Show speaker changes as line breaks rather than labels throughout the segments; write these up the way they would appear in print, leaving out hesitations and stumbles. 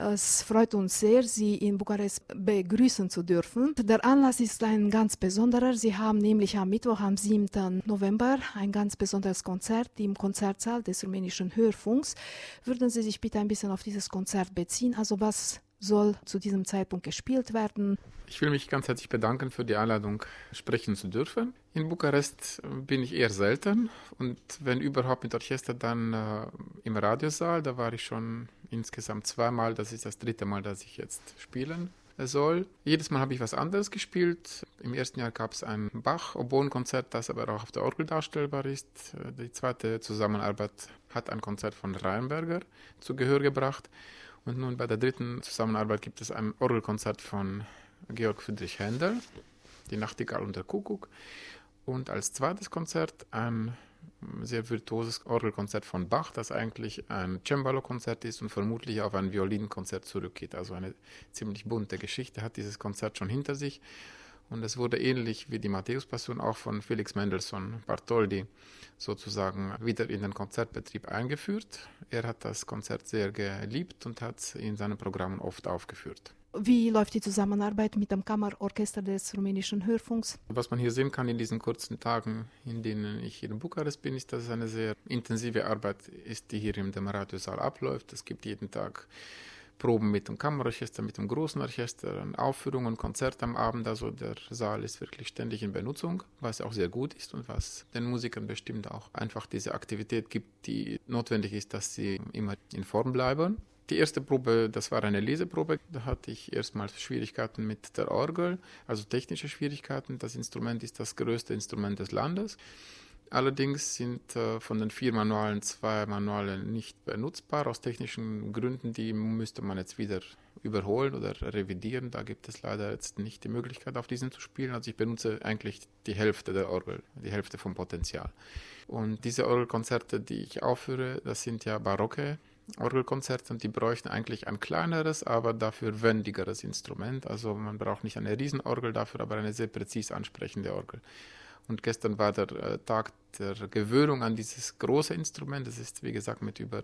Es freut uns sehr, Sie in Bukarest begrüßen zu dürfen. Der Anlass ist ein ganz besonderer. Sie haben nämlich am Mittwoch, am 7. November, ein ganz besonderes Konzert im Konzertsaal des rumänischen Hörfunks. Würden Sie sich bitte ein bisschen auf dieses Konzert beziehen? Also was soll zu diesem Zeitpunkt gespielt werden?
Ich will mich ganz herzlich bedanken für die Einladung, sprechen zu dürfen. In Bukarest bin ich eher selten und wenn überhaupt mit Orchester, dann im Radiosaal. Da war ich schon insgesamt 2-mal. Das ist das 3. Mal, dass ich jetzt spielen soll. Jedes Mal habe ich was anderes gespielt. Im ersten Jahr gab es ein Bach-Oboen-Konzert, das aber auch auf der Orgel darstellbar ist. Die zweite Zusammenarbeit hat ein Konzert von Rheinberger zu Gehör gebracht. Und nun bei der dritten Zusammenarbeit gibt es ein Orgelkonzert von Georg Friedrich Händel, die Nachtigall und der Kuckuck. Und als zweites Konzert ein sehr virtuoses Orgelkonzert von Bach, das eigentlich ein Cembalo-Konzert ist und vermutlich auf ein Violinkonzert zurückgeht. Also eine ziemlich bunte Geschichte hat dieses Konzert schon hinter sich. Und es wurde ähnlich wie die Matthäus-Passion auch von Felix Mendelssohn Bartholdy sozusagen wieder in den Konzertbetrieb eingeführt. Er hat das Konzert sehr geliebt und hat es in seinen Programmen oft aufgeführt.
Wie läuft die Zusammenarbeit mit dem Kammerorchester des rumänischen Hörfunks?
Was man hier sehen kann in diesen kurzen Tagen, in denen ich hier in Bukarest bin, ist, dass es eine sehr intensive Arbeit ist, die hier in dem Radiosaal abläuft. Es gibt jeden Tag Proben mit dem Kammerorchester, mit dem großen Orchester, Aufführungen, Konzerte am Abend. Also der Saal ist wirklich ständig in Benutzung, was auch sehr gut ist und was den Musikern bestimmt auch einfach diese Aktivität gibt, die notwendig ist, dass sie immer in Form bleiben. Die erste Probe, das war eine Leseprobe. Da hatte ich erstmals Schwierigkeiten mit der Orgel, also technische Schwierigkeiten. Das Instrument ist das größte Instrument des Landes. Allerdings sind von den 4 Manualen 2 Manuale nicht benutzbar. Aus technischen Gründen, die müsste man jetzt wieder überholen oder revidieren. Da gibt es leider jetzt nicht die Möglichkeit, auf diesen zu spielen. Also ich benutze eigentlich die Hälfte der Orgel, die Hälfte vom Potenzial. Und diese Orgelkonzerte, die ich aufführe, das sind ja barocke Orgelkonzerte und die bräuchten eigentlich ein kleineres, aber dafür wendigeres Instrument. Also man braucht nicht eine Riesenorgel dafür, aber eine sehr präzis ansprechende Orgel. Und gestern war der Tag der Gewöhnung an dieses große Instrument. Das ist, wie gesagt, mit über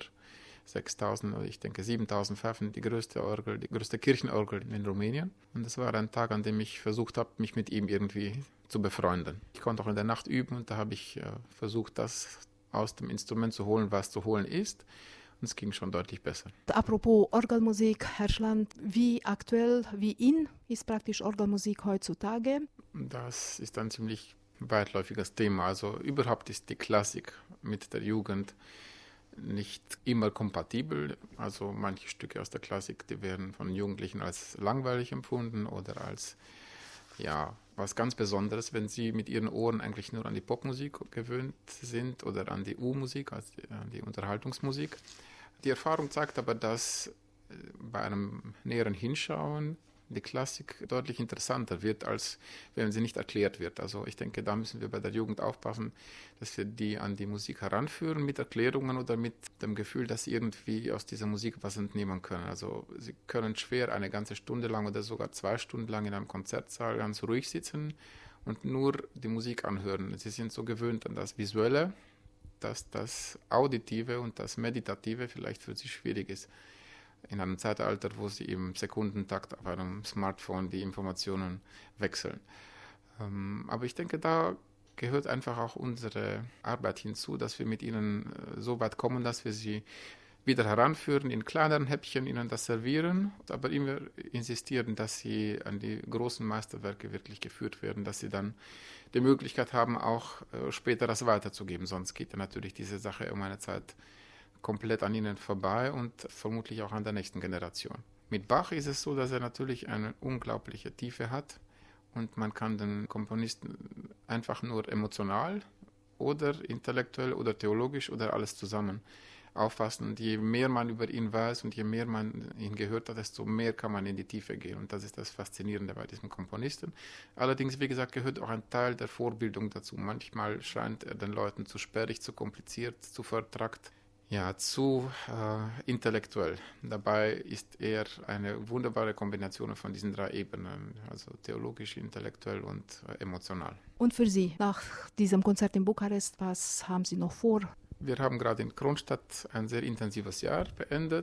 6.000 oder ich denke 7.000 Pfeifen die größte Orgel, die größte Kirchenorgel in Rumänien. Und es war ein Tag, an dem ich versucht habe, mich mit ihm irgendwie zu befreunden. Ich konnte auch in der Nacht üben und da habe ich versucht, das aus dem Instrument zu holen, was zu holen ist. Und es ging schon deutlich besser.
Apropos Orgelmusik, Herr Schland, wie aktuell, wie in ist praktisch Orgelmusik heutzutage?
Das ist ein ziemlich weitläufiges Thema. Also überhaupt ist die Klassik mit der Jugend nicht immer kompatibel. Also manche Stücke aus der Klassik, die werden von Jugendlichen als langweilig empfunden oder als was ganz Besonderes, wenn sie mit ihren Ohren eigentlich nur an die Popmusik gewöhnt sind oder an die U-Musik, also an die Unterhaltungsmusik. Die Erfahrung zeigt aber, dass bei einem näheren Hinschauen die Klassik deutlich interessanter wird, als wenn sie nicht erklärt wird. Also ich denke, da müssen wir bei der Jugend aufpassen, dass wir die an die Musik heranführen mit Erklärungen oder mit dem Gefühl, dass sie irgendwie aus dieser Musik was entnehmen können. Also sie können schwer eine ganze Stunde lang oder sogar 2 Stunden lang in einem Konzertsaal ganz ruhig sitzen und nur die Musik anhören. Sie sind so gewöhnt an das Visuelle, dass das Auditive und das Meditative vielleicht für sie schwierig ist. In einem Zeitalter, wo sie im Sekundentakt auf einem Smartphone die Informationen wechseln. Aber ich denke, da gehört einfach auch unsere Arbeit hinzu, dass wir mit ihnen so weit kommen, dass wir sie wieder heranführen, in kleineren Häppchen ihnen das servieren, aber immer insistieren, dass sie an die großen Meisterwerke wirklich geführt werden, dass sie dann die Möglichkeit haben, auch später das weiterzugeben. Sonst geht ja natürlich diese Sache um eine Zeit komplett an ihnen vorbei und vermutlich auch an der nächsten Generation. Mit Bach ist es so, dass er natürlich eine unglaubliche Tiefe hat und man kann den Komponisten einfach nur emotional oder intellektuell oder theologisch oder alles zusammen auffassen. Und je mehr man über ihn weiß und je mehr man ihn gehört hat, desto mehr kann man in die Tiefe gehen. Und das ist das Faszinierende bei diesem Komponisten. Allerdings, wie gesagt, gehört auch ein Teil der Vorbildung dazu. Manchmal scheint er den Leuten zu sperrig, zu kompliziert, zu vertrackt. Zu intellektuell. Dabei ist er eine wunderbare Kombination von diesen 3 Ebenen, also theologisch, intellektuell und emotional.
Und für Sie, nach diesem Konzert in Bukarest, was haben Sie noch vor?
Wir haben gerade in Kronstadt ein sehr intensives Jahr beendet.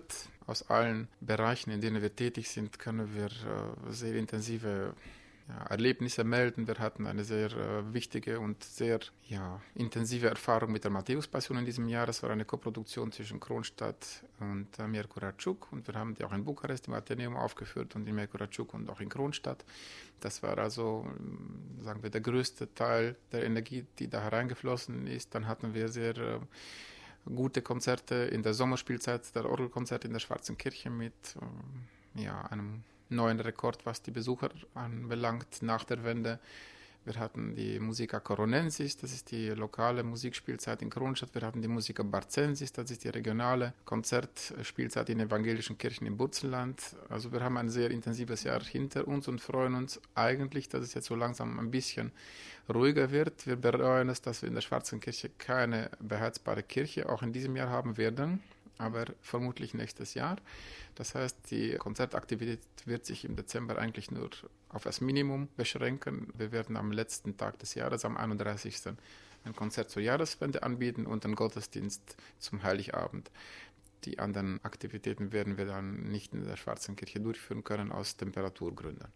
aus allen Bereichen, in denen wir tätig sind, können wir sehr intensive Erlebnisse melden. Wir hatten eine sehr wichtige und sehr intensive Erfahrung mit der Matthäus-Passion in diesem Jahr. Das war eine Koproduktion zwischen Kronstadt und Miercurea-Ciuc, und wir haben die auch in Bukarest im Atheneum aufgeführt und in Miercurea-Ciuc und auch in Kronstadt. Das war also, sagen wir, der größte Teil der Energie, die da hereingeflossen ist. Dann hatten wir sehr gute Konzerte in der Sommerspielzeit, der Orgelkonzert in der Schwarzen Kirche mit einem neuen Rekord, was die Besucher anbelangt nach der Wende. Wir hatten die Musica Coronensis, das ist die lokale Musikspielzeit in Kronstadt. Wir hatten die Musica Barcensis, das ist die regionale Konzertspielzeit in evangelischen Kirchen im Burzenland. Also wir haben ein sehr intensives Jahr hinter uns und freuen uns eigentlich, dass es jetzt so langsam ein bisschen ruhiger wird. Wir bereuen es, dass wir in der Schwarzen Kirche keine beheizbare Kirche auch in diesem Jahr haben werden, aber vermutlich nächstes Jahr. Das heißt, die Konzertaktivität wird sich im Dezember eigentlich nur auf das Minimum beschränken. Wir werden am letzten Tag des Jahres, am 31. ein Konzert zur Jahreswende anbieten und einen Gottesdienst zum Heiligabend. Die anderen Aktivitäten werden wir dann nicht in der Schwarzen Kirche durchführen können, aus Temperaturgründen.